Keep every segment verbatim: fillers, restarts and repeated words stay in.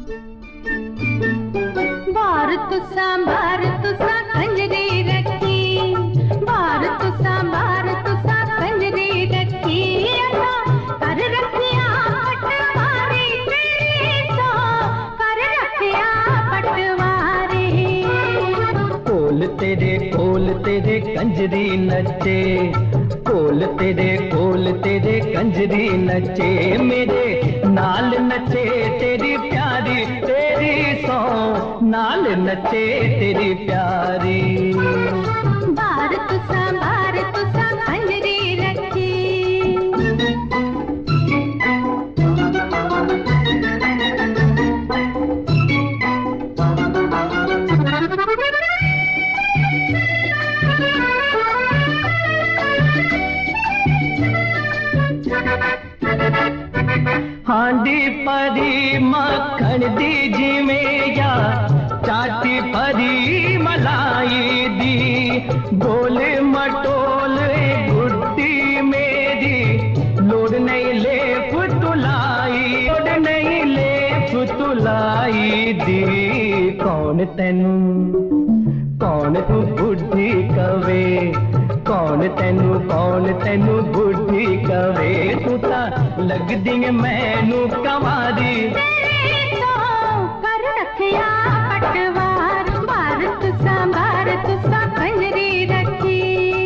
बार तुसा बार तुसा कंजरी रखी, बार तुसा बार तुसा कंजरी रखी, कर रखिया पटवारी तेरी सो, कर रखिया पटवारी। कोल तेरे कोल तेरे कंजरी नचे, कोल तेरे कोल तेरे कंजरी नचे, मेरे नाल नचे तेरी प्यारी तेरी सौ, नाल नचे तेरी प्यारी। बार तुसा बार तुसा कंजरी रखी। हांडी परी मक्खन दी जिमें या चाटी परी मलाई दी, गोल मटोल गुड्डी मेरी लोड़ नहीं ले फुतुलाई, लोड़ नहीं ले फुतुलाई दी। कौन तेनू कौन तू बुढ़ी कवे, कौन तेनू कौन तेनू बुढ़ी कवे, तू ता लगदी मैनू कवारी। कर रखिया पटवार, बार तुसा बार तुसा कंजरी रखी।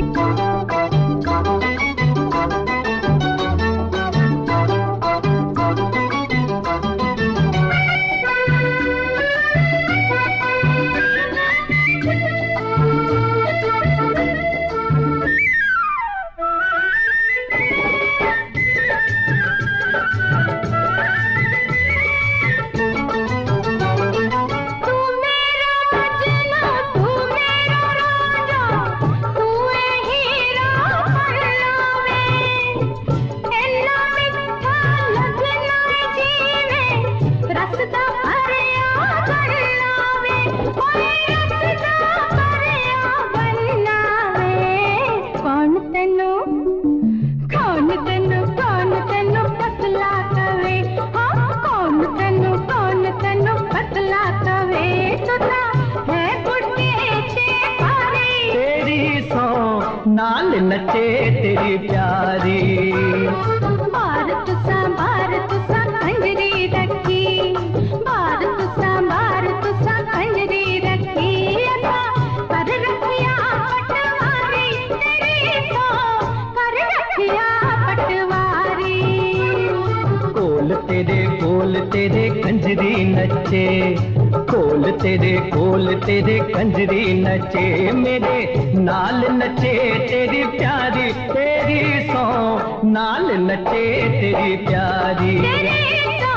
नाल नचे तेरी प्यारी। बार तुसा बार तुसा कंजरी रखी, बार तुसा बार तुसा कंजरी रखी, कर रखिया पटवारी तेरी सो, कर रखिया पटवारी। कोल तेरे कोल तेरे कंजरी नचे, कोल तेरे कोल तेरे कंजरी नचे, मेरे नाल नचे तेरी प्यारी तेरी सौ, नाल नचे तेरी प्यारी।